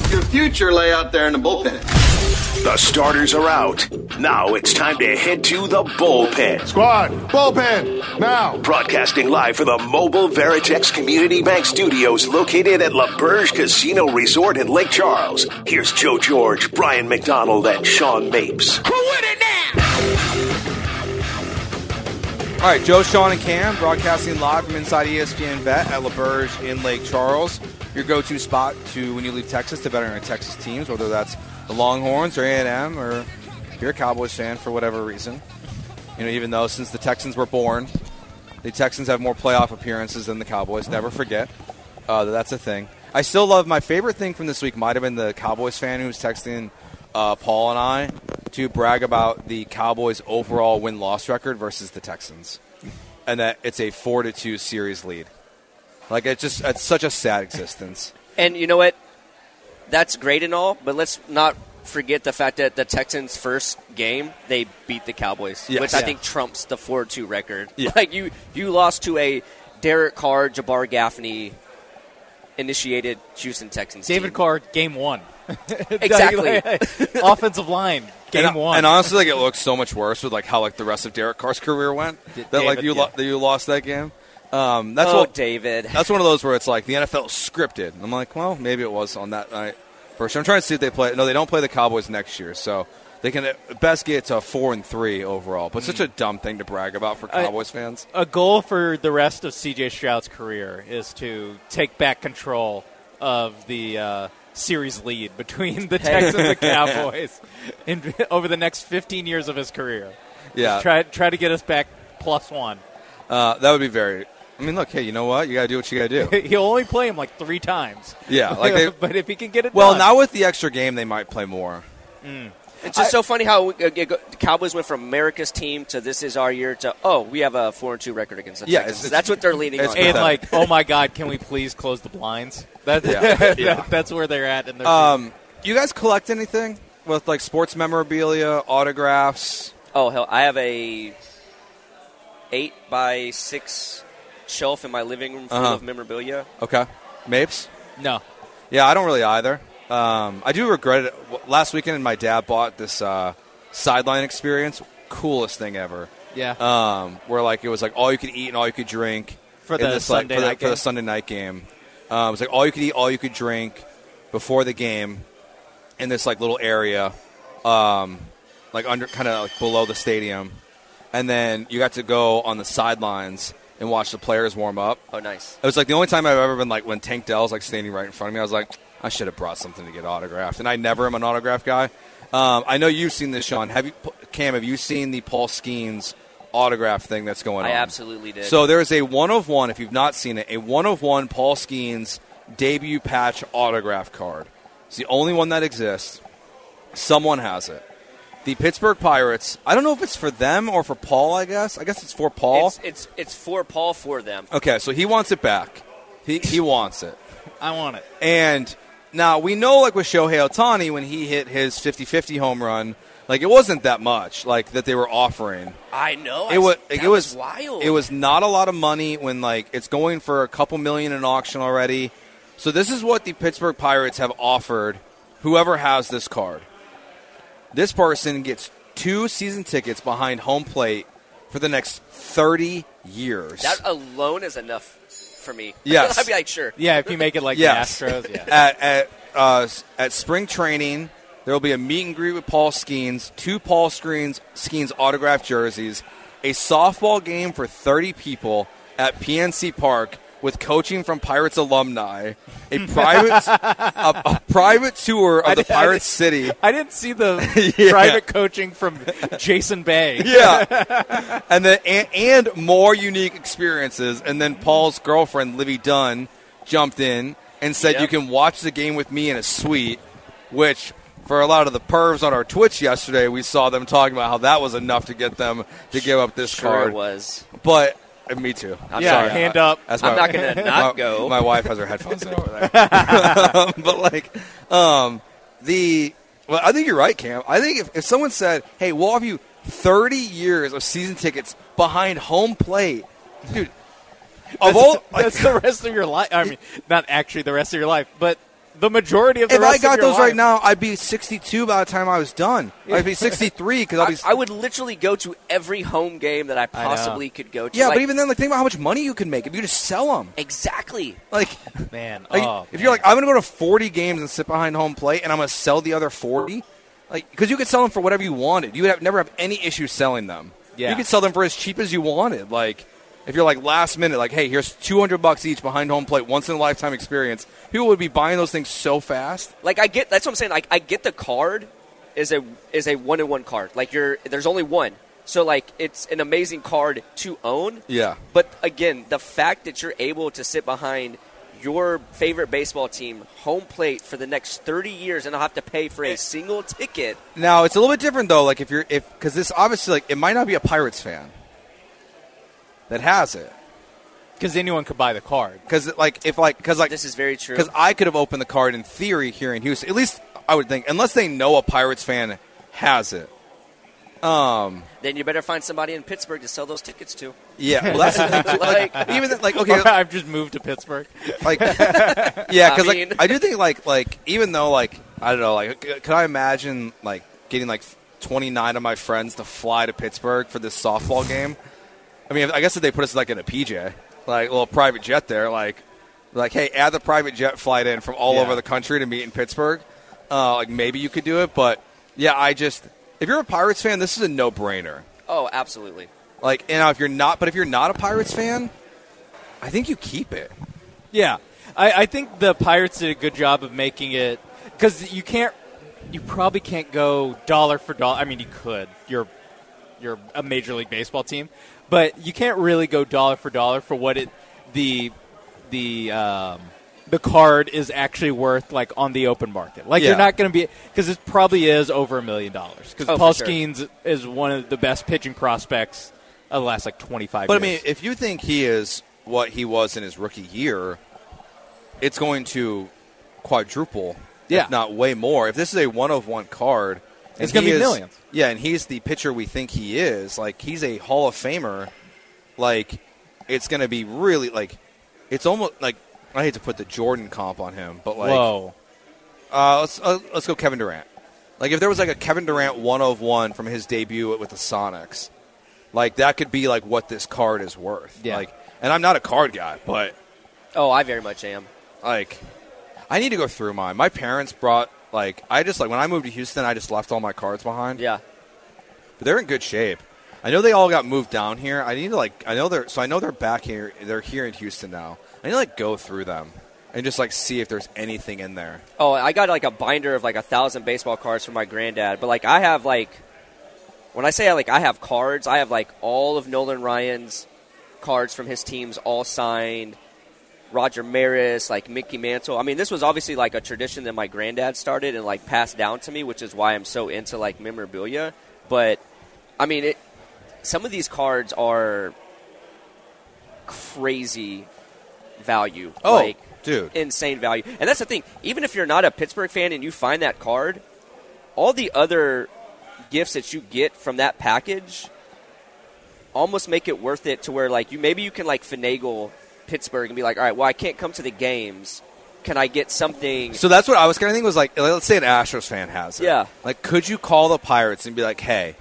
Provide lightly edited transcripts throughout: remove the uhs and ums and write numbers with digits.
Your future lay out there in the bullpen. The starters are out. Now it's time to head to the bullpen. Squad, bullpen, now. Broadcasting live from the Mobile Veritex Community Bank Studios located at La Berge Casino Resort in Lake Charles. Here's Joe George, Brian McDonald, and Sean Mapes. Who win it now? All right, Joe, Sean, and Cam broadcasting live from inside ESPN Bet at La Berge in Lake Charles. Your go-to spot to when you leave Texas to bet on your Texas teams, whether that's the Longhorns or A&M, or if you're a Cowboys fan for whatever reason. You know, even though since the Texans were born, the Texans have more playoff appearances than the Cowboys. Never forget that's a thing. I still love, my favorite thing from this week might have been the Cowboys fan who was texting Paul and I to brag about the Cowboys' overall win-loss record versus the Texans, and that it's a 4-2 series lead. Like, it's such a sad existence. And you know what? That's great and all, but let's not forget the fact that the Texans' first game, they beat the Cowboys, which I think trumps the 4-2 record. Yeah. Like, you lost to a Derek Carr, Jabbar Gaffney initiated Houston Texans David team. Carr, game one. Exactly. Offensive line, game one. And honestly, like, it looks so much worse with, like, how, like, the rest of Derek Carr's career went. That, like, you lost that game. David. That's one of those where it's like the NFL is scripted. I'm like, well, maybe it was on that night. First, I'm trying to see if they play. No, they don't play the Cowboys next year, so they can at best get to 4-3 overall. But such a dumb thing to brag about for Cowboys fans. A goal for the rest of C.J. Stroud's career is to take back control of the series lead between the Texans and the Cowboys over the next 15 years of his career. Yeah, Just try to get us back +1. That would be very. I mean, look, hey, you know what? You got to do what you got to do. He'll only play him like 3 times. Yeah, like but if he can get it well, done. now with the extra game, they might play more. It's just so funny how the Cowboys went from America's team to this is our year to, we have a 4-2 record against the Texans. That's what they're leaning on. And like, oh my God, can we please close the blinds? That's where they're at. In their you guys collect anything with like sports memorabilia, autographs? Oh, hell, I have a 8x6 shelf in my living room full of memorabilia. Okay. Mapes? No. Yeah, I don't really either. I do regret it. Last weekend, my dad bought this sideline experience. Coolest thing ever. Yeah. Where like it was like all you could eat and all you could drink for the Sunday night game. It was like all you could eat, all you could drink before the game in this like little area, like under kind of like below the stadium, and then you got to go on the sidelines and watch the players warm up. Oh, nice. It was like the only time I've ever been like when Tank Dell's like standing right in front of me. I was like, I should have brought something to get autographed, and I never am an autograph guy. I know you've seen this, Sean. Cam, have you seen the Paul Skeens autograph thing that's going on? I absolutely did. So there's a 1-of-1, if you've not seen it, a 1-of-1 Paul Skeens debut patch autograph card. It's the only one that exists. Someone has it. The Pittsburgh Pirates, I don't know if it's for them or for Paul, I guess. I guess it's for Paul. It's for Paul for them. Okay, so he wants it back. He wants it. I want it. And now we know, like with Shohei Ohtani, when he hit his 50-50 home run, like it wasn't that much, like that they were offering. I know. It was wild. It was not a lot of money when like it's going for a couple million in auction already. So this is what the Pittsburgh Pirates have offered whoever has this card. This person gets 2 season tickets behind home plate for the next 30 years. That alone is enough for me. Yes. I'd be like, sure. Yeah, if you make it like the Astros. Yeah. At spring training, there will be a meet and greet with Paul Skeens, 2 Paul Skeens autographed jerseys, a softball game for 30 people at PNC Park with coaching from Pirates alumni, a private tour of the Pirates City. I didn't see the private coaching from Jason Bay. Yeah, and then and more unique experiences. And then Paul's girlfriend, Livy Dunn, jumped in and said, "You can watch the game with me in a suite," which for a lot of the pervs on our Twitch yesterday, we saw them talking about how that was enough to get them to give up this card. It was. But me too. I'm sorry. Hand up. I'm not going to not go. My wife has her headphones in over there. But like, I think you're right, Cam. I think if someone said, "Hey, we'll offer you 30 years of season tickets behind home plate," dude. That's the rest of your life. I mean, not actually the rest of your life, but the majority of the If rest I got of your those right life. now, I'd be 62 by the time I was done. I'd be 63 because I would literally go to every home game that I possibly could go to. Yeah, but even then, think about how much money you can make if you just sell them. Exactly. Man, if you're like, I'm going to go to 40 games and sit behind home plate, and I'm going to sell the other 40, because you could sell them for whatever you wanted. You would never have any issue selling them. Yeah. You could sell them for as cheap as you wanted. If you're last minute, hey, here's $200 each behind home plate, once in a lifetime experience. People would be buying those things so fast. That's what I'm saying. I get the card is a 1-in-1 card. There's only one, so it's an amazing card to own. Yeah. But again, the fact that you're able to sit behind your favorite baseball team home plate for the next 30 years and not have to pay for a single ticket. Now it's a little bit different though. Because this obviously it might not be a Pirates fan that has it. Because anyone could buy the card. This is very true. Because I could have opened the card in theory here in Houston. At least I would think, unless they know a Pirates fan has it. Then you better find somebody in Pittsburgh to sell those tickets to. Yeah, well, that's the thing. Even okay, I've just moved to Pittsburgh. Yeah, because I do think even though I don't know, could I imagine getting 29 of my friends to fly to Pittsburgh for this softball game? I mean, I guess if they put us in a PJ, a little private jet there, hey, add the private jet flight in from all over the country to meet in Pittsburgh. Maybe you could do it, but yeah, if you're a Pirates fan, this is a no-brainer. Oh, absolutely. If you're not a Pirates fan, I think you keep it. Yeah, I think the Pirates did a good job of making it, because you probably can't go dollar for dollar. I mean, you could. You're a Major League Baseball team. But you can't really go dollar for dollar for what the card is actually worth, on the open market. You're not going to be, because it probably is over $1 million. Because Paul Skeens is one of the best pitching prospects of the last 25 years. But I mean, if you think he is what he was in his rookie year, it's going to quadruple, if not way more. If this is a 1-of-1 card. It's going to be millions. Yeah, and he's the pitcher we think he is. He's a Hall of Famer. It's going to be really, it's almost, I hate to put the Jordan comp on him, but, whoa. Let's go Kevin Durant. If there was, a Kevin Durant 1-of-1 from his debut with the Sonics, that could be, what this card is worth. Yeah. And I'm not a card guy, but. Oh, I very much am. I need to go through mine. My parents brought. When I moved to Houston, I just left all my cards behind. Yeah. But they're in good shape. I know they all got moved down here. I know they're back here. They're here in Houston now. I need to go through them and just see if there's anything in there. Oh, I got a binder of 1,000 baseball cards from my granddad. But I have when I say I have cards, I have all of Nolan Ryan's cards from his teams all signed. Roger Maris, Mickey Mantle. I mean, this was obviously a tradition that my granddad started and passed down to me, which is why I'm so into memorabilia. But I mean, some of these cards are crazy value. Oh, dude, insane value. And that's the thing. Even if you're not a Pittsburgh fan and you find that card, all the other gifts that you get from that package almost make it worth it to where you can finagle Pittsburgh and be all right, well, I can't come to the games. Can I get something? So that's what I was kind of thinking was let's say an Astros fan has it. Yeah. Could you call the Pirates and be hey,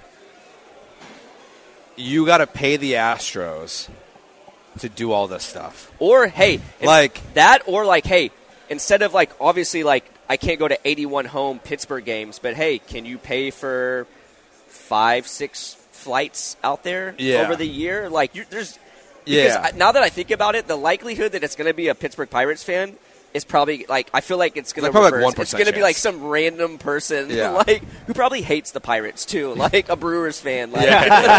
you got to pay the Astros to do all this stuff? Or, hey, that, or hey, instead of obviously I can't go to 81 home Pittsburgh games, but hey, can you pay for 5-6 flights out there over the year? Because now that I think about it, the likelihood that it's going to be a Pittsburgh Pirates fan is probably I feel like it's going to probably reverse. 1% It's going to be some random person who probably hates the Pirates too, a Brewers fan. Well,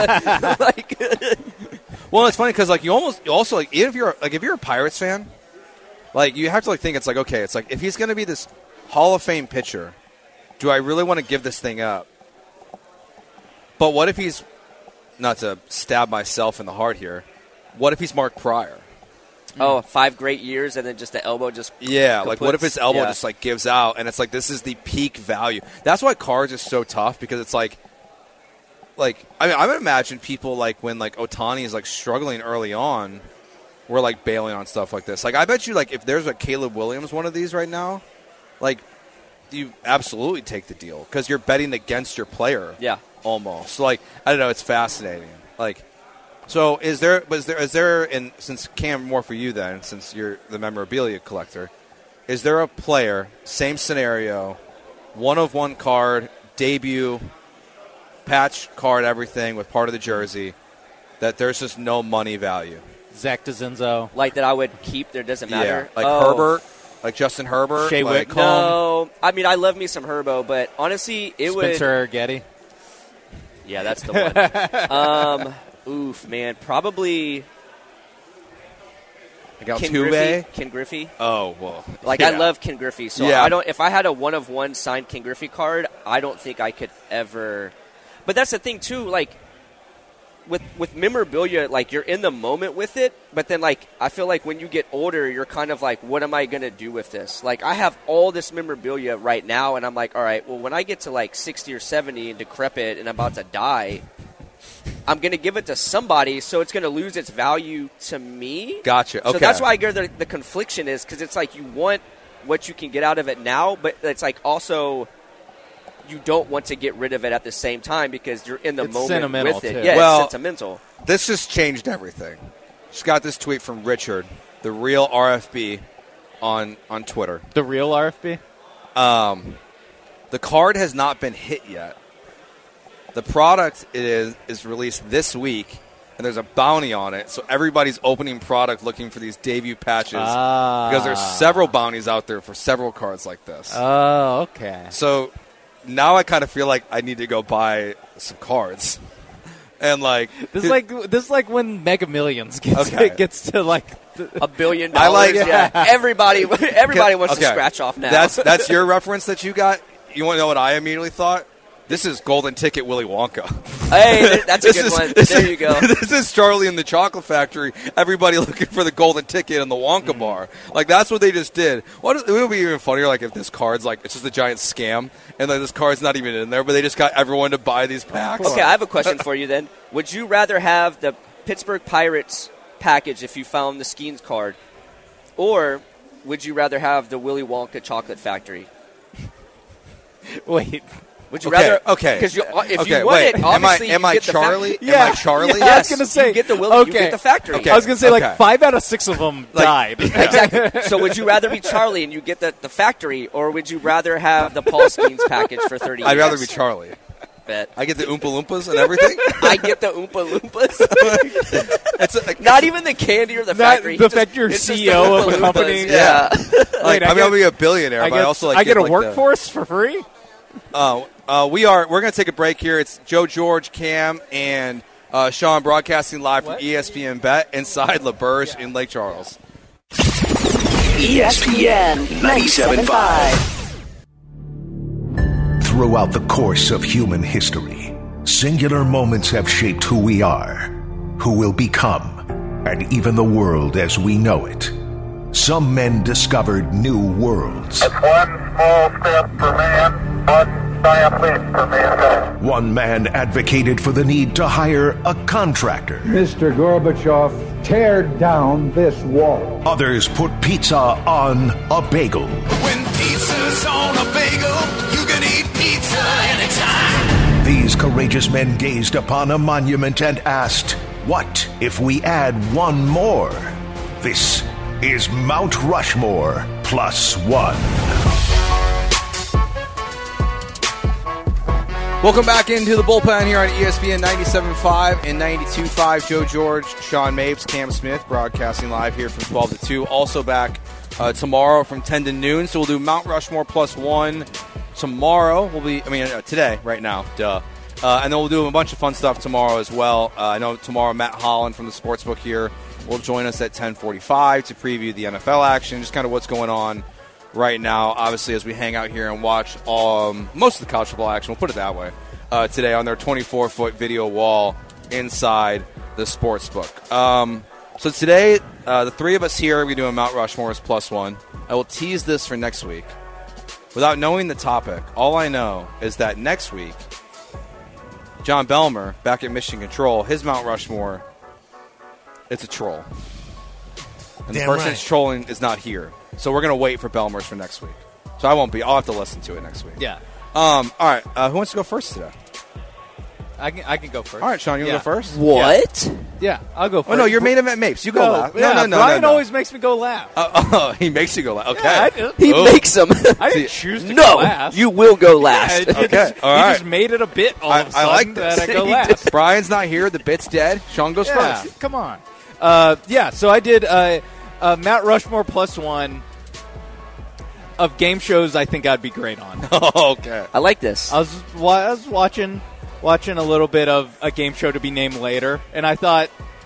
it's funny because you also if you're a Pirates fan, you have to think it's okay, it's if he's going to be this Hall of Fame pitcher, do I really want to give this thing up? But what if he's, not to stab myself in the heart here, what if he's Mark Pryor? Oh, 5 great years and then just the elbow just kaputs. What if his elbow just gives out and it's this is the peak value. That's why cards is so tough because it's I would imagine people when Ohtani is struggling early on, we're bailing on stuff like this. I bet you if there's a Caleb Williams one of these right now, like, you absolutely take the deal because you're betting against your player. Yeah. Almost. So, like, I don't know. It's fascinating. Like, so is there, and since Cam, more for you then, since you're the memorabilia collector, is there a player, same scenario, 1-of-1 card, debut, patch card, everything with part of the jersey, that there's just no money value? Zach DeZenzo. Like that I would keep, there doesn't matter? Yeah, like Herbert, like Justin Herbert. Shea like, Whitcomb. No, I mean, I love me some Herbo, but honestly, it Spencer Getty. Yeah, that's the one. Oof, man. Probably Ken Griffey. Oh, well. Like, I love Ken Griffey. So yeah. I don't. If I had a 1-of-1 signed Ken Griffey card, I don't think I could ever. But that's the thing, too. Like, with memorabilia, like, you're in the moment with it. But then, like, I feel like when you get older, you're kind of like, what am I going to do with this? Like, I have all this memorabilia right now, and I'm like, all right, well, when I get to, like, 60 or 70 and decrepit and I'm about to die, I'm going to give it to somebody, so it's going to lose its value to me. Gotcha. Okay. So that's why I guess the confliction is, because it's like you want what you can get out of it now, but it's like also you don't want to get rid of it at the same time because you're in the moment with it. Too. Yeah, well, it's sentimental. This just changed everything. Just got this tweet from Richard, the real RFB, on Twitter. The real RFB? The card has not been hit yet. The product is released this week, and there's a bounty on it. So everybody's opening product looking for these debut patches because there's several bounties out there for several cards like this. Oh, okay. So now I kind of feel like I need to go buy some cards. And like this is like when Mega Millions gets to like $1 billion. I like everybody wants to scratch off now. That's your reference that you got. You want to know what I immediately thought? This is Golden Ticket Willy Wonka. Hey, that's a good one. There you go. This is Charlie and the Chocolate Factory. Everybody looking for the Golden Ticket and the Wonka bar. Like, that's what they just did. It would be even funnier, like, if this card's, like, it's just a giant scam, and, like, this card's not even in there, but they just got everyone to buy these packs. Okay, I have a question for you then. Would you rather have the Pittsburgh Pirates package if you found the Skeens card, or would you rather have the Willy Wonka Chocolate Factory? Wait. Would you rather? Okay. Because if you want it, obviously am I you get Charlie? the Am I Charlie? Yeah, I was going to say. You get the you get the factory. Okay. I was going to say, like, 5 out of 6 of them died. Exactly. So would you rather be Charlie and you get the factory, or would you rather have the Paul Skeens package for 30 years? I'd rather be Charlie. Bet. I get the Oompa Loompas and everything? I get the Oompa Loompas. Not even the candy or the factory. The fact you're CEO of a company. Yeah. Like, I'm going to be a billionaire, but I also like I get a like workforce for free? We're going to take a break here. It's Joe George, Cam, and Sean broadcasting live from ESPN Bet inside LaBerge in Lake Charles. ESPN 97.5. Throughout the course of human history, singular moments have shaped who we are, who we'll become, and even the world as we know it. Some men discovered new worlds. That's one small step for man, one giant leap for mankind. One man advocated for the need to hire a contractor. Mr. Gorbachev, tear down this wall. Others put pizza on a bagel. When pizza's on a bagel, you can eat pizza anytime. These courageous men gazed upon a monument and asked, what if we add one more? This is Mount Rushmore Plus One. Welcome back into the bullpen here on ESPN 97.5 and 92.5. Joe George, Sean Mapes, Cam Smith broadcasting live here from 12 to 2. Also back tomorrow from 10 to noon. So we'll do Mount Rushmore Plus One tomorrow. Today, right now. Duh. And then we'll do a bunch of fun stuff tomorrow as well. I know tomorrow Matt Holland from the Sportsbook here will join us at 10:45 to preview the NFL action, just kind of what's going on right now, obviously, as we hang out here and watch most of the college football action, we'll put it that way, today on their 24-foot video wall inside the Sportsbook. So today, the three of us here, we're doing Mount Rushmore's Plus One. I will tease this for next week. Without knowing the topic, all I know is that next week, John Belmer, back at Mission Control, his Mount Rushmore, it's a troll. And the person that's trolling is not here. So we're going to wait for Belmer's for next week. So I won't be. I'll have to listen to it next week. Yeah. All right. Who wants to go first today? I can go first. All right, Sean, you want to go first? What? Yeah, I'll go first. Oh, no, you're main event Mapes. You go last. Yeah, No. Brian always makes me go last. Oh, he makes you go last. Okay. Yeah, he makes them. I didn't choose to go last. You will go last. Yeah, okay. All right. He just made it a bit all of a sudden I like this. that I go last. Brian's not here. The bit's dead. Sean goes first. Come on. So I did Mount Rushmore +1 of game shows I think I'd be great on. Okay. I like this. I was watching a little bit of a game show to be named later, and I thought,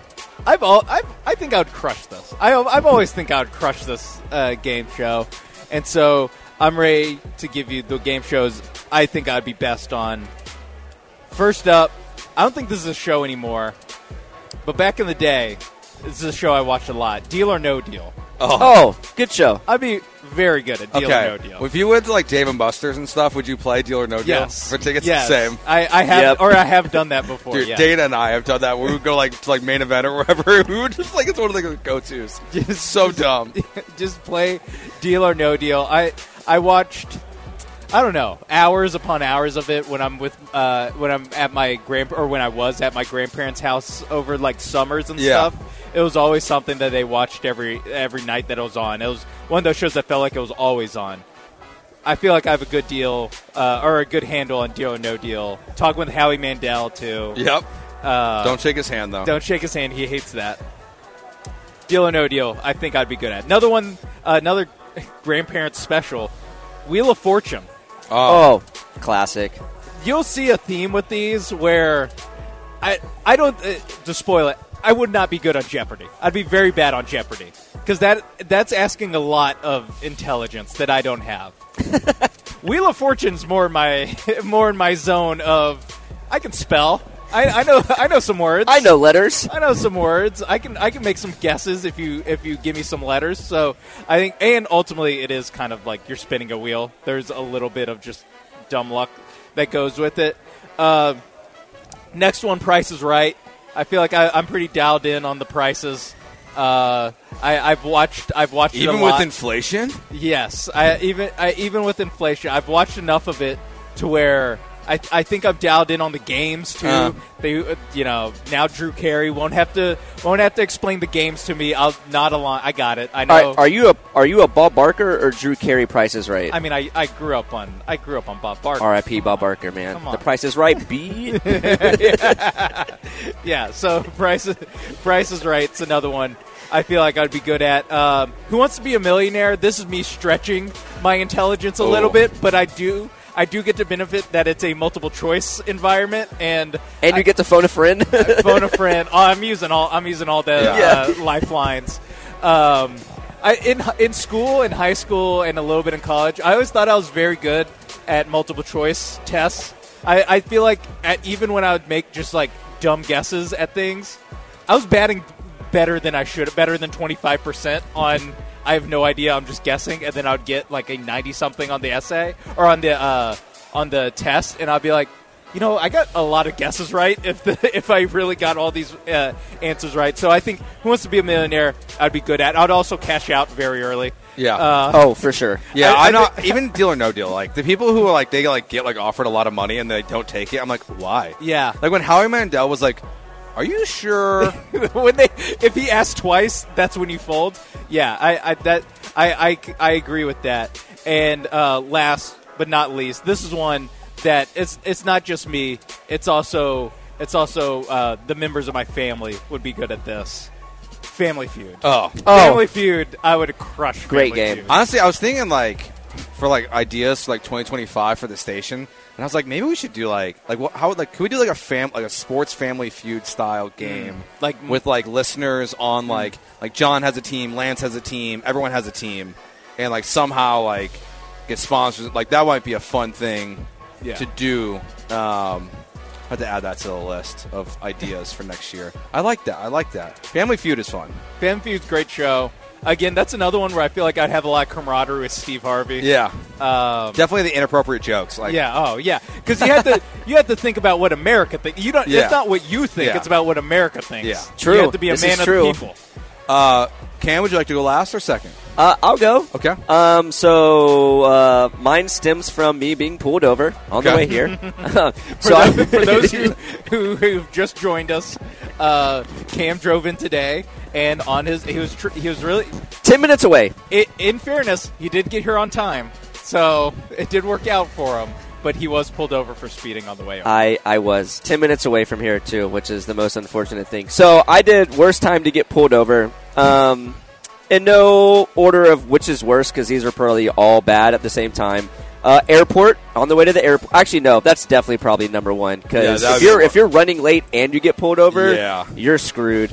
I think I would crush this. I've always think I would crush this game show, and so I'm ready to give you the game shows I think I'd be best on. First up, I don't think this is a show anymore, but back in the day, this is a show I watched a lot. Deal or No Deal. Oh, good show. I'd be very good at Deal or No Deal. If you went to like Dave and Buster's and stuff, would you play Deal or No Deal? Yes. For tickets, yes. the same. I have, or I have done that before. Dude, yeah. Dana and I have done that. We would go like to like main event or wherever. We would just like it's one of the go-tos. It's so dumb. Just play Deal or No Deal. I watched, I don't know, hours upon hours of it when I'm with when I'm at my when I was at my grandparents' house over like summers and stuff. It was always something that they watched every night that it was on. It was one of those shows that felt like it was always on. I feel like I have a good deal or a good handle on Deal or No Deal. Talking with Howie Mandel too. Yep. Don't shake his hand though. Don't shake his hand. He hates that. Deal or No Deal. I think I'd be good at. Another one. Another grandparents special. Wheel of Fortune. Oh, classic. You'll see a theme with these where I don't to spoil it. I would not be good on Jeopardy. I'd be very bad on Jeopardy because that's asking a lot of intelligence that I don't have. Wheel of Fortune's more in my zone of I can spell. I know some words. I know letters. I know some words. I can make some guesses if you give me some letters. So I think, and ultimately it is kind of like you're spinning a wheel. There's a little bit of just dumb luck that goes with it. Next one, Price is Right. I feel like I'm pretty dialed in on the prices. I've watched even it a lot. with inflation. Yes, even with inflation, I've watched enough of it to where I think I'm dialed in on the games too. They, now Drew Carey won't have to explain the games to me. I'll nod along. I got it. I know. Are you a Bob Barker or Drew Carey? Price is Right. I mean, I grew up on Bob Barker. R.I.P. Bob Barker, man. The Price is Right. B. Yeah. So Price is Right. It's another one I feel like I'd be good at. Who Wants to Be a Millionaire? This is me stretching my intelligence a little bit, but I do get to benefit that it's a multiple choice environment, and you get to phone a friend. Phone a friend. Oh, I'm using all the lifelines. In school, in high school, and a little bit in college, I always thought I was very good at multiple choice tests. I feel like even when I would make just like dumb guesses at things, I was batting better than I should, better than 25% on. I have no idea. I'm just guessing, and then I would get like a 90-something on the essay or on the test, and I'd be like, I got a lot of guesses right if I really got all these answers right. So I think Who Wants to Be a Millionaire I'd be good at. I'd also cash out very early. Yeah. For sure. Yeah, I'm not even Deal or No Deal. Like the people who are like they like get like offered a lot of money and they don't take it. I'm like, why? Yeah. Like when Howie Mandel was like, "Are you sure?" If he asks twice, that's when you fold. Yeah, I agree with that. And last but not least, this is one that it's not just me. It's also the members of my family would be good at this. Family Feud. Family Feud. I would crush. Great Family game. Feud. Honestly, I was thinking like for like ideas for like 2025 for the station, and I was like, maybe we should do like could we do like a sports Family Feud style game like with like listeners on like John has a team, Lance has a team, everyone has a team, and like somehow like get sponsors. Like that might be a fun thing to do. I have to add that to the list of ideas for next year. I like that. Family Feud is fun. Family Feud's a great show. Again, that's another one where I feel like I'd have a lot of camaraderie with Steve Harvey. Yeah, definitely the inappropriate jokes. Like, because you have to think about what America thinks. You don't. It's not what you think. It's about what America thinks. Yeah, true. You have to be a man of the people. Cam, would you like to go last or second? I'll go. Okay. So mine stems from me being pulled over on the way here. For those who've just joined us, Cam drove in today, and on he was really 10 minutes away. In fairness, he did get here on time, so it did work out for him. But he was pulled over for speeding on the way over. I was 10 minutes away from here, too, which is the most unfortunate thing. So I did worst time to get pulled over. In no order of which is worse, because these are probably all bad at the same time. Airport, on the way to the airport. Actually, no, that's definitely probably number one. Because if you're running late and you get pulled over, you're screwed.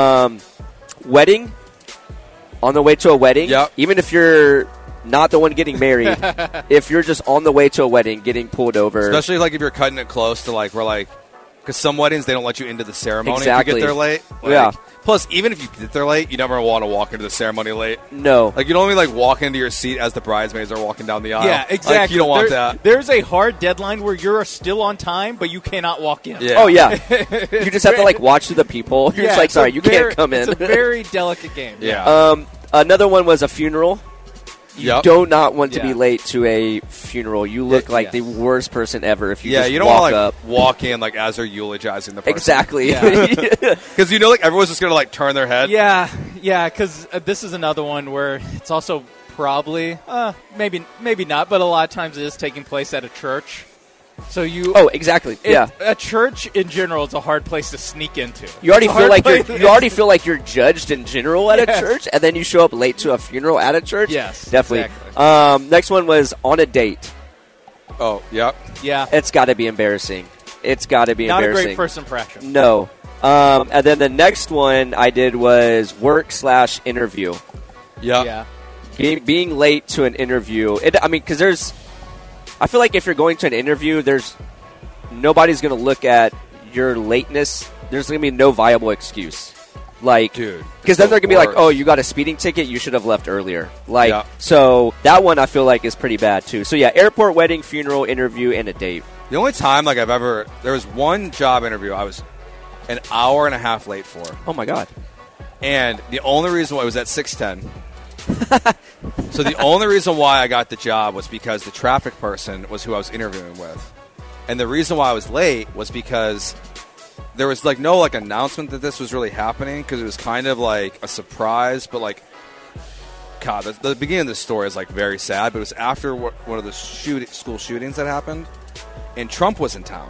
Wedding, on the way to a wedding, even if you're not the one getting married, if you're just on the way to a wedding getting pulled over. Especially like if you're cutting it close to because some weddings they don't let you into the ceremony if you get there late. Plus, even if you get there late, you never want to walk into the ceremony late. No. Like, you don't even walk into your seat as the bridesmaids are walking down the aisle. Yeah, exactly. You don't want that. There's a hard deadline where you're still on time, but you cannot walk in. Yeah. Oh, yeah. You just have to, watch through the people. You're just sorry, you can't come in. It's a very delicate game. Yeah. Another one was a funeral. You do not want to be late to a funeral. You look like the worst person ever if you just you don't walk up. Walk in as they're eulogizing the person. Exactly. Because everyone's just going to turn their head. Yeah, because this is another one where it's also probably, maybe not, but a lot of times it is taking place at a church. So Oh, exactly. A church in general is a hard place to sneak into. You already feel like you're judged in general at a church, and then you show up late to a funeral at a church. Yes, definitely. Exactly. Next one was on a date. Oh, yeah. It's got to be embarrassing. Not a great first impression. No. And then the next one I did was work/interview. Yeah. Being late to an interview. Because I feel like if you're going to an interview, nobody's going to look at your lateness. There's going to be no viable excuse. Dude. Because then they're going to be like, oh, you got a speeding ticket? You should have left earlier. So that one I feel like is pretty bad, too. So, airport, wedding, funeral, interview, and a date. The only time there was one job interview I was an hour and a half late for. Oh, my God. And the only reason why it was at 6:10. So the only reason why I got the job was because the traffic person was who I was interviewing with. And the reason why I was late was because there was no announcement that this was really happening, because it was kind of a surprise. But God, the beginning of this story is very sad. But it was after one of the school shootings that happened, and Trump was in town.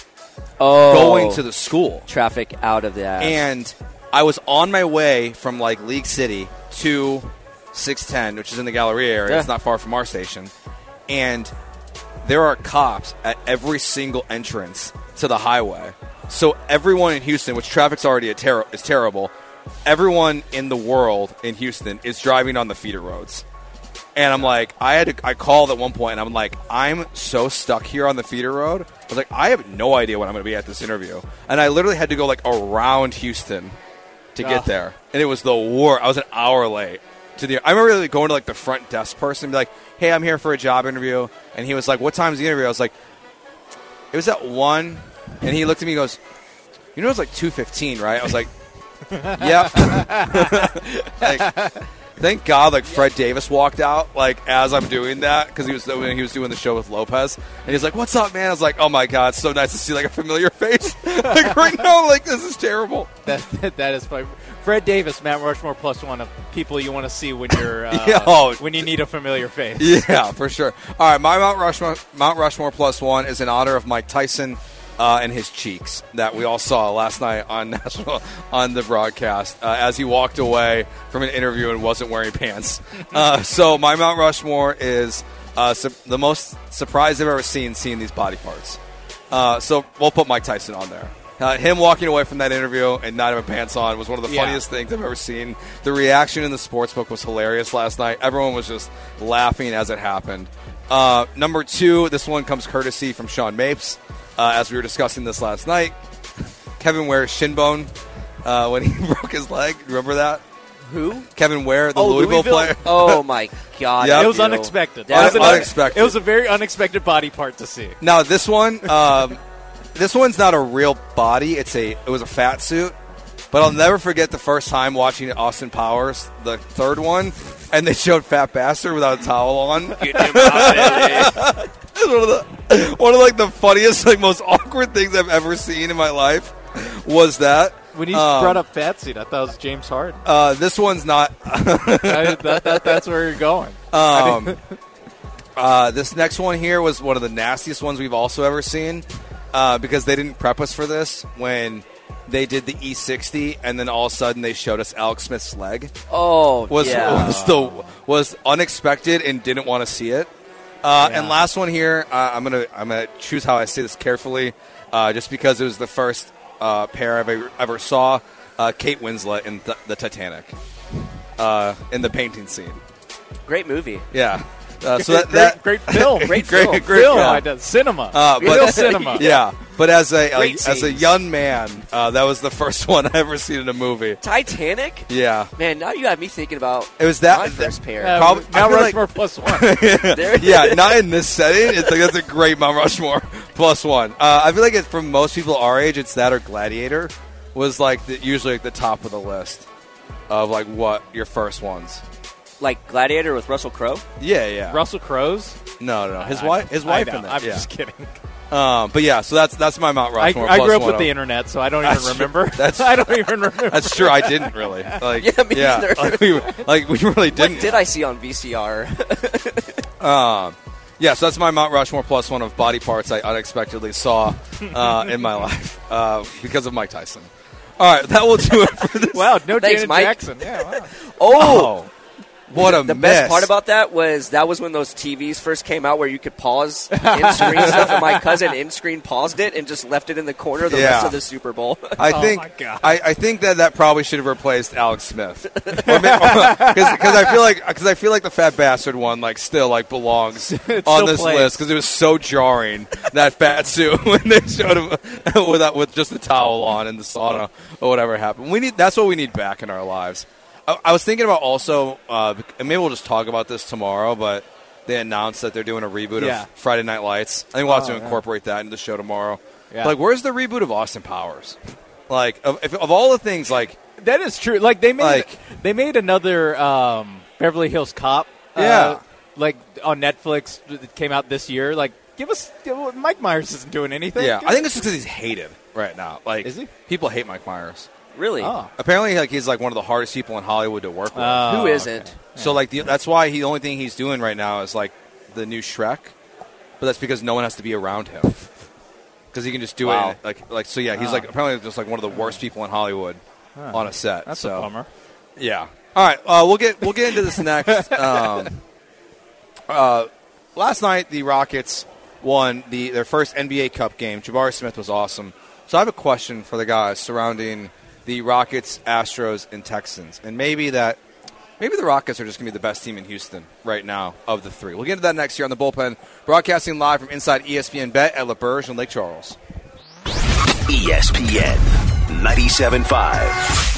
Going to the school. Traffic out of the ass. And I was on my way from League City to 610, which is in the Galleria area. Yeah. It's not far from our station. And there are cops at every single entrance to the highway. So everyone in Houston, which traffic's already is terrible, everyone in the world in Houston is driving on the feeder roads. And I'm I called at one point, and I'm I'm so stuck here on the feeder road. I was I have no idea when I'm going to be at this interview. And I literally had to go around Houston to get there. And it was the worst. I was an hour late. I remember going to the front desk person and be hey, I'm here for a job interview. And he was what time's the interview? I was it was at 1. And he looked at me and goes, it was 2:15, right? I was yep. Thank God, Fred Davis walked out, as I'm doing that, because he was doing the show with Lopez, and he's what's up, man? I was oh my God, it's so nice to see a familiar face, right now, this is terrible. That is funny. Fred Davis, Mount Rushmore +1 of people you want to see when you're when you need a familiar face. Yeah, for sure. All right, my Mount Rushmore +1 is in honor of Mike Tyson. And his cheeks that we all saw last night on the broadcast as he walked away from an interview and wasn't wearing pants. So my Mount Rushmore is the most surprised I've ever seen seeing these body parts. So we'll put Mike Tyson on there. Him walking away from that interview and not having pants on was one of the funniest things I've ever seen. The reaction in the sportsbook was hilarious last night. Everyone was just laughing as it happened. Number 2, this one comes courtesy from Sean Mapes. As we were discussing this last night, Kevin Ware's shin bone when he broke his leg. Remember that? Who? Kevin Ware, the Louisville player. Oh, my God. Yep. It was unexpected. Unexpected. It was a very unexpected body part to see. Now, this one, this one's not a real body. It was a fat suit. But I'll never forget the first time watching Austin Powers, the third one, and they showed Fat Bastard without a towel on. One of like the funniest, like most awkward things I've ever seen in my life was that. When you brought up Fat Seat, I thought it was James Harden. This one's not. That's where you're going. This next one here was one of the nastiest ones we've also ever seen because they didn't prep us for this when they did the E60, and then all of a sudden they showed us Alex Smith's leg. Oh, was unexpected and didn't want to see it. And last one here, I'm gonna choose how I say this carefully, just because it was the first pair I ever saw. Kate Winslet in the Titanic, in the painting scene. Great movie. Yeah. Great film. Great film. Film. Cinema. Real cinema. Yeah. But as a young man, that was the first one I ever seen in a movie. Titanic? Yeah. Man, now you got me thinking about it was that my first pair. Probably, Mount Rushmore plus one. Yeah, not in this setting. It's like that's a great Mount Rushmore plus one. I feel like for most people our age, it's that or Gladiator was like usually like the top of the list of like what your first ones. Like Gladiator with Russell Crowe? Yeah. Russell Crowe's? No. His wife in that. I'm just kidding. But yeah, so that's my Mount Rushmore. I grew up with the internet, so I don't even remember. I don't even remember. That's true. I didn't really. Like, yeah, me neither. We really didn't. What did I see on VCR? Yeah, so that's my Mount Rushmore plus one of body parts I unexpectedly saw in my life because of Mike Tyson. All right, that will do it for this. Wow, no Thanks, Janet Mike. Jackson. Yeah, wow. Oh. What a the mess. best part about that was when those TVs first came out where you could pause in-screen stuff, and my cousin in-screen paused it and just left it in the corner the rest of the Super Bowl. I think that probably should have replaced Alex Smith, because I feel like the Fat Bastard one like still like belongs on this list because it was so jarring, that fat suit when they showed him with just the towel on in the sauna or whatever happened. That's what we need back in our lives. I was thinking about also, and maybe we'll just talk about this tomorrow, but they announced that they're doing a reboot of Friday Night Lights. I think we'll have to incorporate that into the show tomorrow. Yeah. Like, where's the reboot of Austin Powers? Like, of all the things, like... That is true. Like, they made another Beverly Hills Cop. Like, on Netflix. It came out this year. Like, Mike Myers isn't doing anything. Yeah, I think it's just because he's hated right now. Like, is he? People hate Mike Myers. Really? Oh. Apparently, like he's like one of the hardest people in Hollywood to work with. Who isn't? Okay. So like that's why the only thing he's doing right now is like the new Shrek, but that's because no one has to be around him because he can just do it. Like so yeah, he's like apparently just like one of the worst people in Hollywood on a set. That's a bummer. Yeah. All right. We'll get into this next. Last night the Rockets won their first NBA Cup game. Jabari Smith was awesome. So I have a question for the guys surrounding the Rockets, Astros, and Texans. And maybe the Rockets are just going to be the best team in Houston right now of the three. We'll get into that next year on the Bullpen, broadcasting live from inside ESPN Bet at LaBerge in Lake Charles. ESPN 97.5.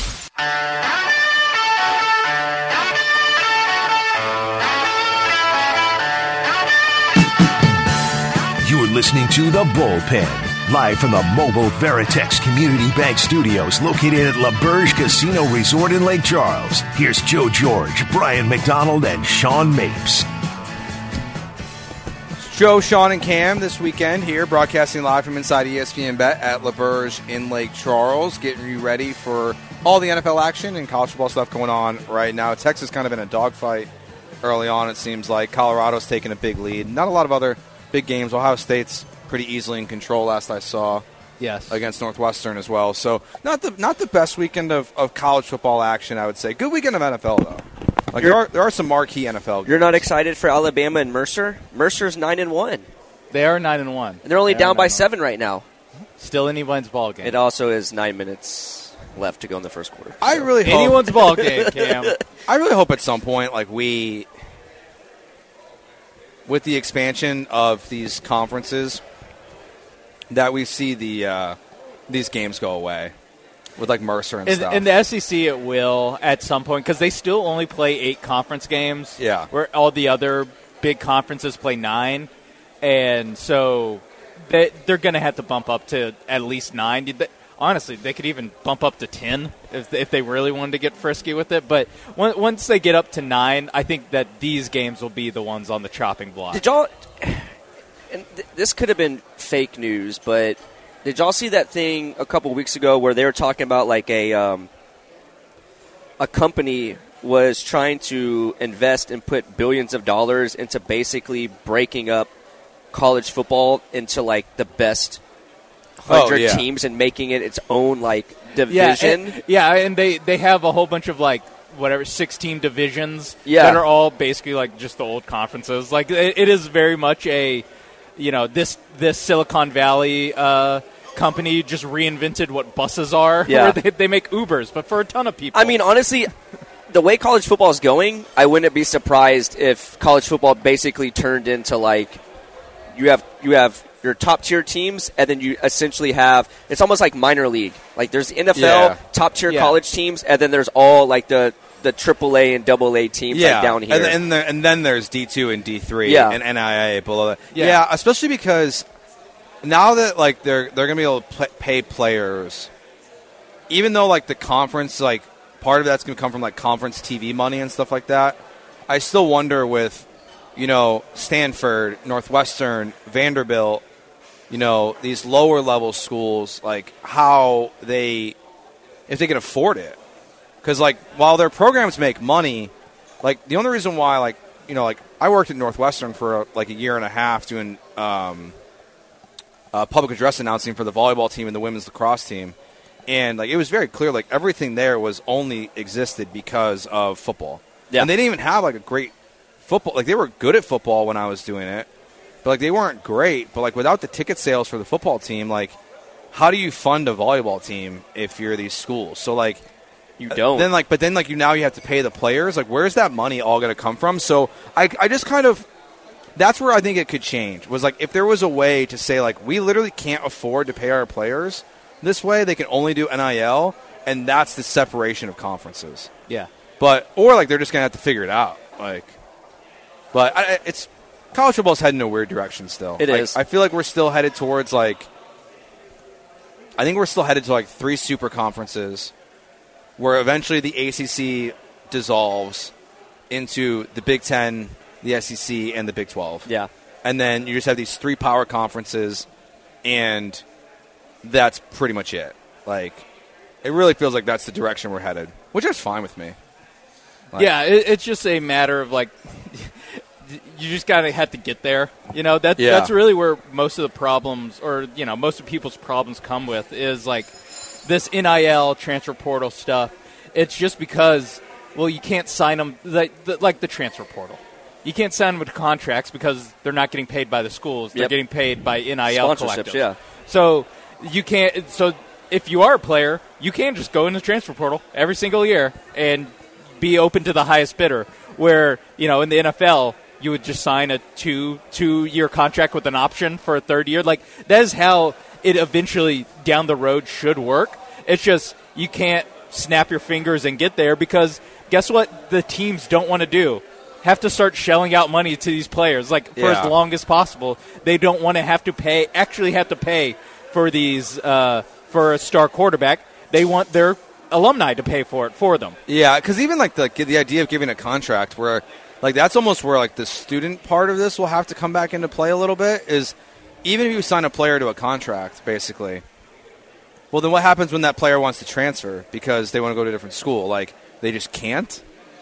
You're listening to The Bullpen. Live from the Mobile Veritex Community Bank Studios located at LaBerge Casino Resort in Lake Charles. Here's Joe George, Brian McDonald, and Sean Mapes. It's Joe, Sean, and Cam this weekend here, broadcasting live from inside ESPN Bet at LaBerge in Lake Charles, getting you ready for all the NFL action and college football stuff going on right now. Texas kind of in a dogfight early on, it seems like. Colorado's taking a big lead. Not a lot of other big games. Ohio State's pretty easily in control last I saw. Yes. Against Northwestern as well. So not the best weekend of college football action, I would say. Good weekend of NFL, though. Like there are some marquee NFL games. You're not excited for Alabama and Mercer? Mercer's 9-1. They are 9-1. And they're only down by 7 right now. Still anyone's ball game. It also is 9 minutes left to go in the first quarter. I really hope anyone's ball game, Cam. I really hope at some point, like with the expansion of these conferences, that we see these games go away with like Mercer and stuff. In the SEC, it will at some point because they still only play 8 conference games. Yeah, where all the other big conferences play 9, and so they're going to have to bump up to at least 9. honestly, they could even bump up to 10 if they really wanted to get frisky with it. But once they get up to 9, I think that these games will be the ones on the chopping block. Did y'all? And this could have been fake news, but did y'all see that thing a couple weeks ago where they were talking about like a company was trying to invest and put billions of dollars into basically breaking up college football into like the best 100 teams and making it its own like division? And they have a whole bunch of like whatever 16 divisions that are all basically like just the old conferences. Like it is very much a, this Silicon Valley company just reinvented what buses are. Yeah. Where they make Ubers, but for a ton of people. I mean, honestly, the way college football is going, I wouldn't be surprised if college football basically turned into like you have your top tier teams, and then you essentially have it's almost like minor league. Like there's NFL top tier college teams, and then there's all like the AAA and AA teams like down here, and then there's D2 and D3 and NIA below that. Yeah, especially because now that like they're going to be able to pay players, even though like the conference like part of that's going to come from like conference TV money and stuff like that. I still wonder with Stanford, Northwestern, Vanderbilt, these lower level schools, like how if they can afford it. Because like while their programs make money, like the only reason why like I worked at Northwestern for like a year and a half doing public address announcing for the volleyball team and the women's lacrosse team, and like it was very clear like everything there was only existed because of football. Yeah. And they didn't even have like a great football. Like they were good at football when I was doing it, but like they weren't great. But like without the ticket sales for the football team, like how do you fund a volleyball team if you're these schools? So like you don't. But then you now you have to pay the players. Like where's that money all going to come from? So I just kind of that's where I think it could change. Was like if there was a way to say like we literally can't afford to pay our players this way, they can only do NIL, and that's the separation of conferences. Yeah. Or like they're just going to have to figure it out. Like, but it's college football's heading in a weird direction still. It is. I feel like we're still headed towards like. I think we're still headed to like 3 super conferences, where eventually the ACC dissolves into the Big Ten, the SEC, and the Big 12. Yeah. And then you just have these 3 power conferences, and that's pretty much it. Like, it really feels like that's the direction we're headed, which is fine with me. Like, it's just a matter of, like, you just got to have to get there. That's really where most of the problems, or, most of people's problems come with, is, like, this NIL transfer portal stuff. It's just because, well, you can't sign them, like the transfer portal. You can't sign them with contracts because they're not getting paid by the schools. They're getting paid by NIL collectives. Yeah. So you can't. So if you are a player, you can just go in the transfer portal every single year and be open to the highest bidder. Where in the NFL, you would just sign a two-year contract with an option for a third year. Like that is how it eventually down the road should work. It's just you can't snap your fingers and get there because guess what? The teams don't want to do. Have to start shelling out money to these players for as long as possible. They don't want to have to pay for these for a star quarterback. They want their alumni to pay for it for them. Yeah, because even like the idea of giving a contract where like that's almost where like the student part of this will have to come back into play a little bit is even if you sign a player to a contract basically, well then what happens when that player wants to transfer because they want to go to a different school? Like they just can't?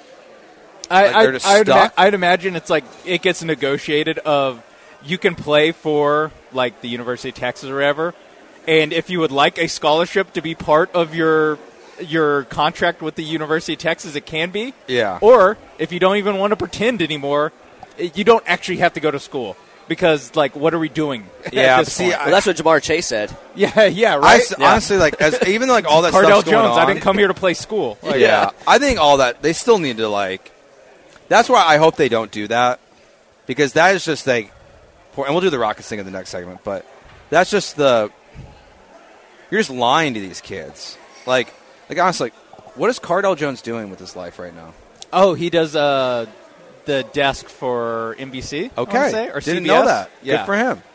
I'd imagine it's like it gets negotiated of you can play for like the University of Texas or whatever, and if you would like a scholarship to be part of your contract with the University of Texas, it can be. Yeah. Or if you don't even want to pretend anymore, you don't actually have to go to school because like what are we doing? Yeah. Well, that's what Jamar Chase said. Yeah. Right. Honestly, like even like all that Cardell stuff's going Jones, on, I didn't come here to play school. Like, yeah. I think all that they still need to like. That's why I hope they don't do that, because that is just like, and we'll do the Rockets thing in the next segment, but that's just you're just lying to these kids. Like honestly, what is Cardell Jones doing with his life right now? Oh, he does the desk for NBC. Okay, or didn't CBS. know that. Yeah. Good for him.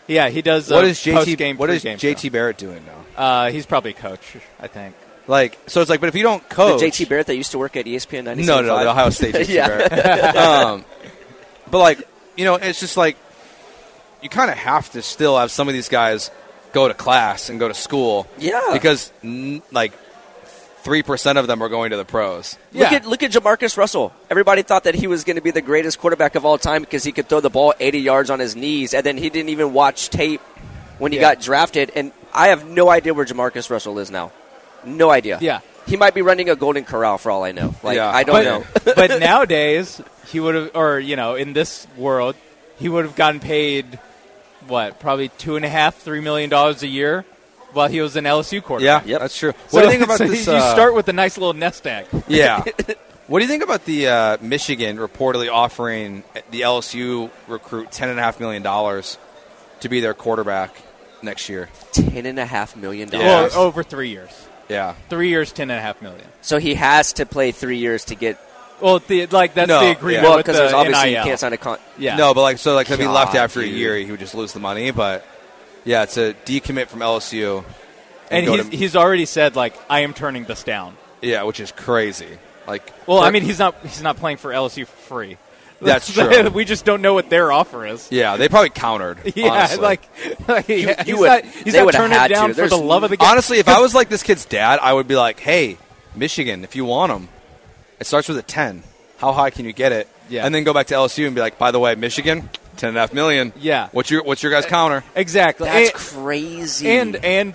Yeah, he does. What is JT? Post-game, What is pre-game JT show. Barrett doing now? He's probably a coach, I think. Like, so it's like, but if you don't coach, The JT Barrett that used to work at ESPN 97.5. no, the Ohio State JT Yeah. Barrett. But like, it's just like you kind of have to still have some of these guys go to class and go to school. Yeah. Because like 3% of them are going to the pros. Look at Jamarcus Russell. Everybody thought that he was going to be the greatest quarterback of all time because he could throw the ball 80 yards on his knees, and then he didn't even watch tape when he got drafted. And I have no idea where Jamarcus Russell is now. No idea. Yeah. He might be running a Golden Corral for all I know. I don't know. But nowadays, he would have, or, in this world, he would have gotten paid, probably $2.5, $3 million a year while he was an LSU quarterback. Yeah, that's true. What do you think about this? You start with a nice little nest egg. Yeah. What do you think about the Michigan reportedly offering the LSU recruit $10.5 million to be their quarterback next year? $10.5 million. Well, over 3 years. Yeah. 3 years, $10.5 million. So he has to play 3 years to get. Well, that's the agreement. Well, with because the obviously NIL. you can't sign a Yeah. No, but if he left after a dude. year, he would just lose the money. But yeah, it's a decommit from LSU, and he's already said I am turning this down. Yeah, which is crazy. He's not playing for LSU for free. That's true. We just don't know what their offer is. Yeah, they probably countered. Yeah, honestly. he's not turning it down for the love of the game. Honestly, if I was like this kid's dad, I would be like, "Hey, Michigan, if you want him, it starts with a 10. How high can you get it?" Yeah. And then go back to LSU and be like, "By the way, Michigan, $10.5 million. Yeah. What's your guys' counter?" Exactly. That's crazy. And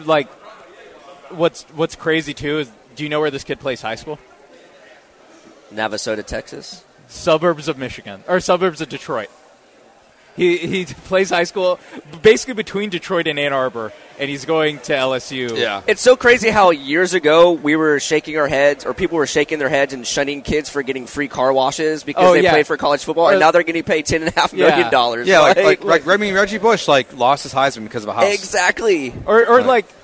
what's crazy too is, do you know where this kid plays high school? Navasota, Texas. Suburbs of Michigan, or suburbs of Detroit. He plays high school basically between Detroit and Ann Arbor, and he's going to LSU. Yeah. It's so crazy how years ago we were shaking our heads, or people were shaking their heads and shunning kids for getting free car washes because they played for college football, and now they're getting paid $10.5 million. Yeah, like Reggie Bush lost his Heisman because of a house. Exactly. Or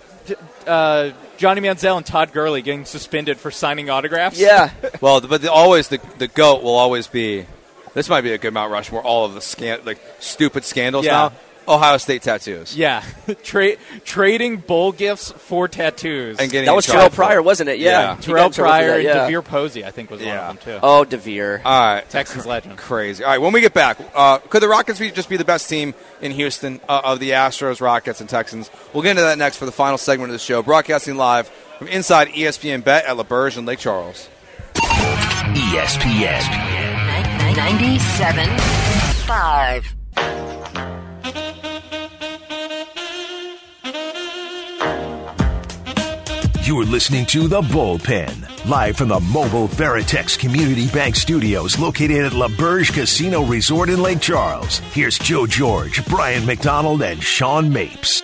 Johnny Manziel and Todd Gurley getting suspended for signing autographs. Yeah. Well, but the GOAT will always be. This might be a good Mount Rushmore. All of the stupid scandals now. Ohio State tattoos. Yeah, trading bowl gifts for tattoos. And getting that was Terrell Pryor, wasn't it? Yeah. Terrell Pryor and DeVere Posey, I think, was one of them, too. Oh, DeVere. All right. Texas legend. Crazy. All right, when we get back, could the Rockets just be the best team in Houston of the Astros, Rockets, and Texans? We'll get into that next for the final segment of the show. Broadcasting live from inside ESPN Bet at LaBerge in Lake Charles. ESPN 97.5. You're listening to The Bullpen, live from the mobile Veritex Community Bank Studios located at LaBerge Casino Resort in Lake Charles. Here's Joe George, Brian McDonald, and Sean Mapes.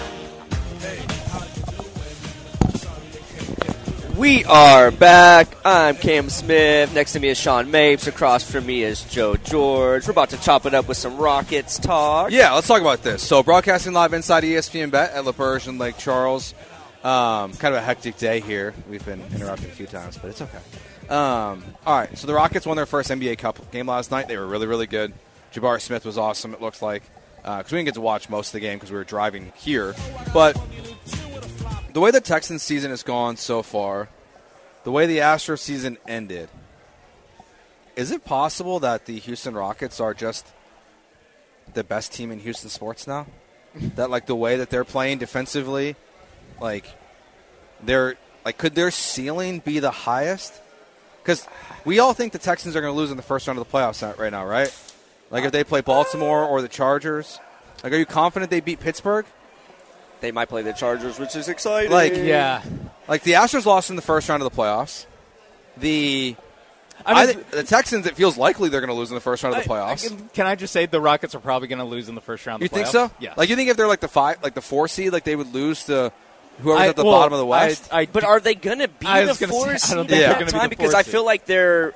We are back. I'm Cam Smith. Next to me is Sean Mapes. Across from me is Joe George. We're about to chop it up with some Rockets talk. Yeah, let's talk about this. So, broadcasting live inside ESPN Bet at LaBerge in Lake Charles. Kind of a hectic day here. We've been interrupted a few times, but it's okay. All right, so the Rockets won their first NBA Cup game last night. They were really, really good. Jabari Smith was awesome, it looks like, because we didn't get to watch most of the game because we were driving here. But the way the Texans season has gone so far, the way the Astros season ended, is it possible that the Houston Rockets are just the best team in Houston sports now? That, the way that they're playing defensively, could their ceiling be the highest? Because we all think the Texans are going to lose in the first round of the playoffs right now, right? If they play Baltimore or the Chargers. Are you confident they beat Pittsburgh? They might play the Chargers, which is exciting. Yeah. The Astros lost in the first round of the playoffs. The Texans, it feels likely they're going to lose in the first round of the playoffs. Can I just say the Rockets are probably going to lose in the first round of the playoffs? You think so? Yeah. You think if they're the 4 seed, they would lose to whoever's at the bottom of the West? But are they going to be the 4 seed at that time? Because I feel like they're...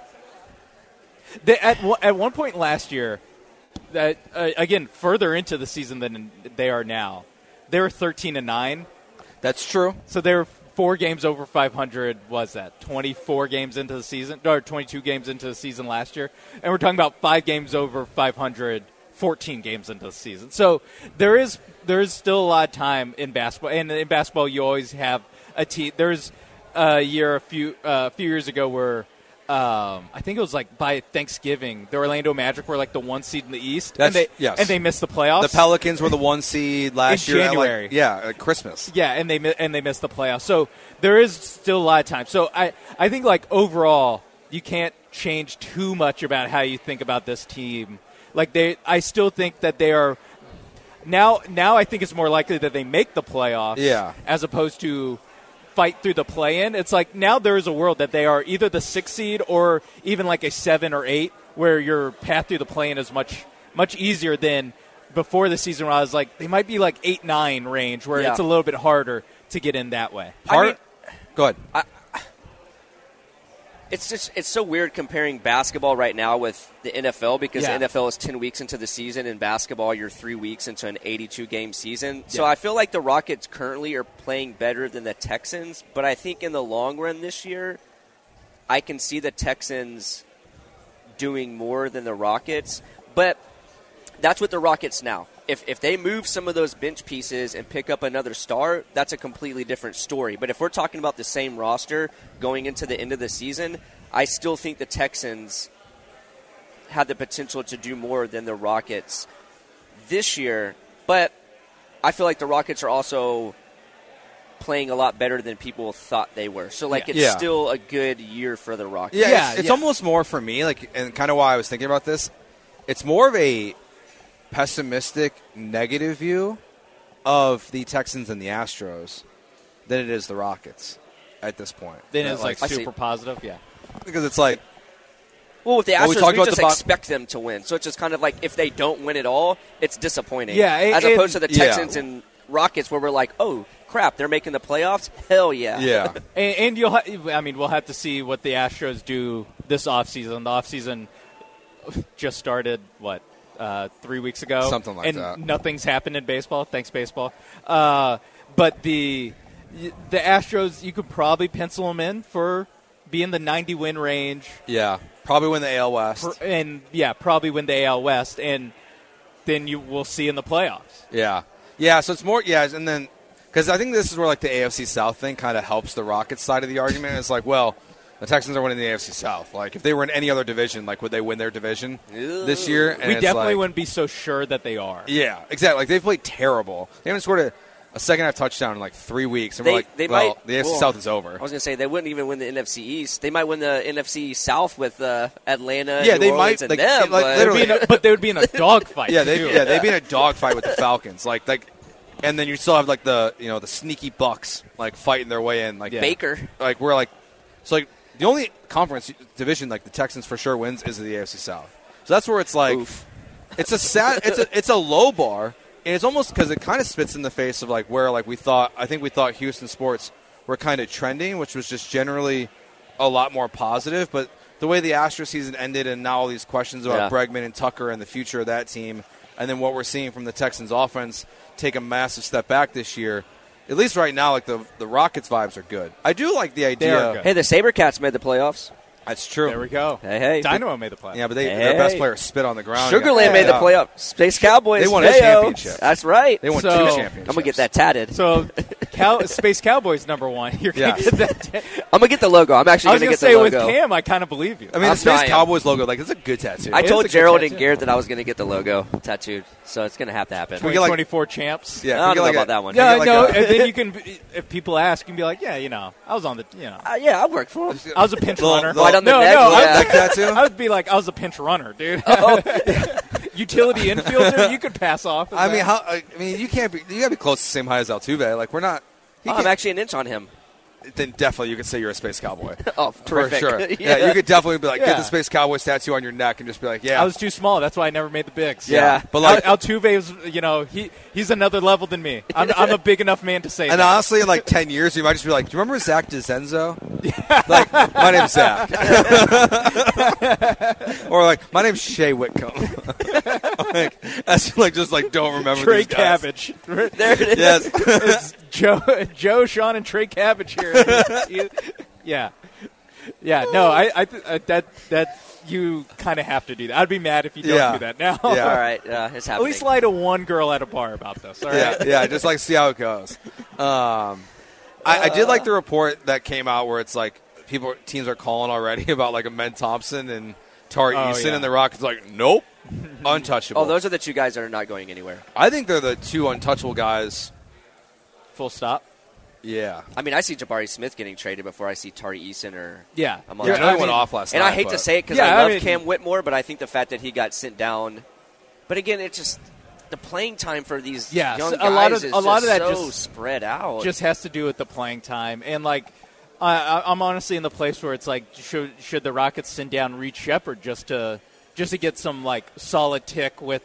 At one point last year, that again, further into the season than they are now, they were 13-9. That's true. So they were 4 games over 500. Was that 24 games into the season, or 22 games into the season last year? And we're talking about 5 games over 500, 14 games into the season. So there is there's still a lot of time in basketball, and in basketball you always have a team. There's a few years ago where I think it was like by Thanksgiving, the Orlando Magic were like the 1 seed in the East, and they missed the playoffs. The Pelicans were the 1 seed last in year, January. At Christmas. Yeah, and they missed the playoffs. So there is still a lot of time. So I think like overall, you can't change too much about how you think about this team. Like I still think that they are now. I think it's more likely that they make the playoffs, as opposed to fight through the play-in. It's like now there is a world that they are either the 6th seed or even like a 7 or 8, where your path through the play-in is much easier than before the season. Where I was like, they might be like 8-9 range, where it's a little bit harder to get in that way. Go ahead. It's so weird comparing basketball right now with the NFL, because the NFL is 10 weeks into the season. In basketball, you're 3 weeks into an 82-game season. So I feel like the Rockets currently are playing better than the Texans, but I think in the long run this year, I can see the Texans doing more than the Rockets. But that's with the Rockets now. If they move some of those bench pieces and pick up another star, that's a completely different story. But if we're talking about the same roster going into the end of the season, I still think the Texans have the potential to do more than the Rockets this year. But I feel like the Rockets are also playing a lot better than people thought they were. So, it's still a good year for the Rockets. It's almost more for me, and kind of why I was thinking about this, it's more of a pessimistic, negative view of the Texans and the Astros than it is the Rockets at this point. Then it's super positive, because it's like, well, with the Astros, we just expect them to win. So it's just kind of like if they don't win at all, it's disappointing. As opposed to the Texans and Rockets, where we're like, oh crap, they're making the playoffs. Hell yeah. Yeah. and we'll have to see what the Astros do this offseason. The offseason just started 3 weeks ago, something like that, and nothing's happened in baseball. Thanks, baseball. But the Astros, you could probably pencil them in for being the 90-win range. Yeah, probably win the AL West, probably win the AL West, and then you will see in the playoffs. Yeah. So it's more, and then because I think this is where the AFC South thing kind of helps the Rockets side of the argument. It's like, well, the Texans are winning the AFC South. If they were in any other division, would they win their division this year? And we definitely wouldn't be so sure that they are. Yeah, exactly. They've played terrible. They haven't scored a second-half touchdown in 3 weeks. And we're the AFC South is over. I was going to say, they wouldn't even win the NFC East. They might win the NFC South with Atlanta, New Orleans, might, and them. But they would be in a dogfight. They'd be in a dogfight with the Falcons. And then you still have the sneaky Bucks fighting their way in. Baker. The only conference division the Texans for sure wins is the AFC South. So that's where it's Oof. It's a sad, it's a low bar, and it's almost because it kind of spits in the face of where we thought Houston sports were kind of trending, which was just generally a lot more positive. But the way the Astros season ended, and now all these questions about Bregman and Tucker and the future of that team, and then what we're seeing from the Texans offense take a massive step back this year. At least right now, the Rockets vibes are good. I do like the idea. Hey, the SaberCats made the playoffs. That's true. There we go. Hey. Dynamo made the playoffs. Yeah, but their best player spit on the ground. Sugarland made the playoffs. Space Cowboys. They won a championship. That's right. They won 2 championships. I'm going to get that tatted. So, Space Cowboys #1. You're going to get that. I'm going to get the logo. I'm actually going to get the logo. I was going to say, with Cam, I kind of believe you. I mean, the Space Cowboys logo, it's a good tattoo. I told Gerald and Garrett that I was going to get the logo tattooed, so it's going to have to happen. 2024 champs. Yeah, I don't know about that one. Yeah, no, and then you can, if people ask, you can be like, I was on the, I worked for them. I was a pinch runner. Right on the neck. I would be like, I was a pinch runner, dude. Utility infielder, you could pass off. You can't be. You got to be close to the same height as Altuve. We're not. I'm actually an inch on him. Then definitely you could say you're a Space Cowboy. Oh, terrific. For sure. Yeah, you could definitely be get the Space Cowboys tattoo on your neck and just be like, I was too small. That's why I never made the bigs. Yeah. But Altuve is, he's another level than me. I'm a big enough man to say and that. Honestly, in 10 years, you might just be like, do you remember Zach DeZenzo? My name's Zach. Or my name's Shea Whitcomb. Don't remember Trey these guys. Cabbage. There it is. Yes. It's Joe, Sean, and Trey Cabbage here. Yeah. No, you kind of have to do that. I'd be mad if you don't do that now. Yeah. All right, it's happening. At least lie to one girl at a bar about this. All right? Yeah, just like see how it goes. I did like the report that came out where it's like teams are calling already about like Amen Thompson and Tari Eason, and the Rockets like, nope, untouchable. Oh, those are the two guys that are not going anywhere. I think they're the two untouchable guys. Full stop. Yeah. I mean, I see Jabari Smith getting traded before I see Tari Eason or Amon. I went off last night. And I hate to say it because I love Cam Whitmore, but I think the fact that he got sent down. But again, it's just the playing time for these young guys is so spread out. Just has to do with the playing time. And, like, I'm honestly in the place where it's like, should the Rockets send down Reed Shepherd just to get some, like, solid tick with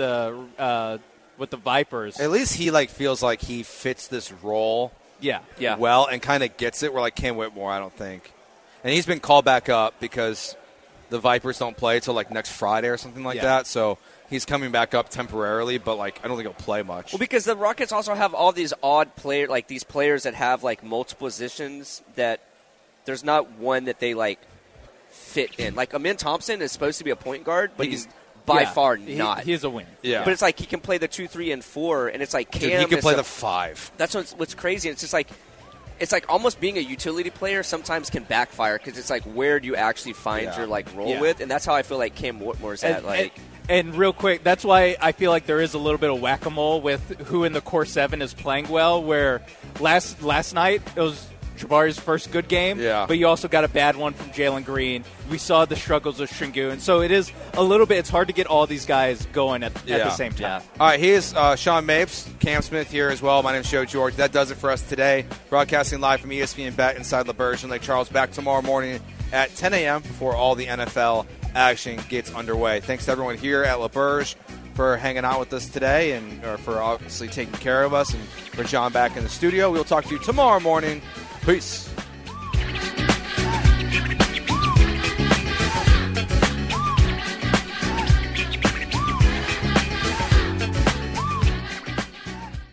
the Vipers? At least he, like, feels like he fits this role well and kind of gets it. Where, like, Cam Whitmore, I don't think. And he's been called back up because the Vipers don't play until, like, next Friday or something like that. So he's coming back up temporarily, but, like, I don't think he'll play much. Well, because the Rockets also have all these odd players, like these players that have, like, multiple positions that there's not one that they, like, fit in. Like, Amen Thompson is supposed to be a point guard, but he's by far not. He's a wing. Yeah. But it's like he can play the 2, 3, and 4, and it's like Cam. Dude, he can play the 5. That's what's crazy. It's just like it's like almost being a utility player sometimes can backfire because it's like where do you actually find your like role with, and that's how I feel like Cam Whitmore's at. And real quick, that's why I feel like there is a little bit of whack-a-mole with who in the core 7 is playing well. Where last night it was Jabari's first good game, but you also got a bad one from Jalen Green. We saw the struggles of Şengün. So it is a little bit – it's hard to get all these guys going at the same time. All right, here's Sean Mapes, Cam Smith here as well. My name is Joe George. That does it for us today. Broadcasting live from ESPN Bet inside LaBerge and Lake Charles. Back tomorrow morning at 10 a.m. before all the NFL action gets underway. Thanks to everyone here at LaBerge for hanging out with us today and for obviously taking care of us, and for John back in the studio. We'll talk to you tomorrow morning. Peace.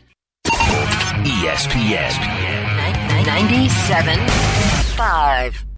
ESPN 97.5.